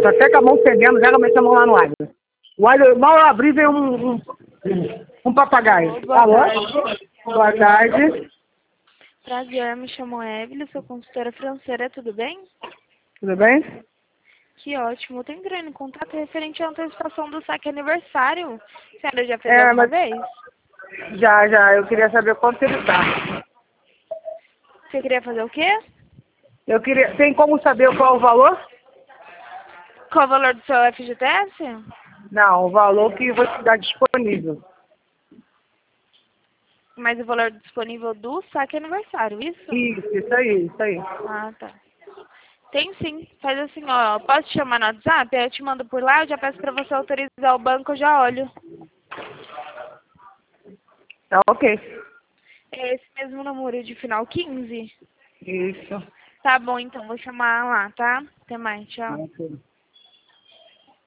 tô até com a mão fedendo, já comecei a mão lá no alho. O alho, mal eu abri, veio um papagaio. Boa tarde. Boa tarde. Prazer, me chamo Evelyn, sou consultora financeira, tudo bem? Tudo bem? Que ótimo. Eu tô entrando em contato referente à antecipação do saque aniversário. A senhora já fez alguma vez? Já. Eu queria saber quanto ele tá. Você queria fazer o quê? Tem como saber qual o valor? Qual o valor do seu FGTS? Não, o valor que você dá disponível. Mas o valor disponível do saque aniversário, isso? Isso aí. Ah, tá. Tem sim. Faz assim, ó. Posso te chamar no WhatsApp? Aí eu te mando por lá, eu já peço pra você autorizar o banco, eu já olho. Tá ok. É esse mesmo número de final 15? Isso. Tá bom, então. Vou chamar lá, tá? Até mais. Tchau. Ok.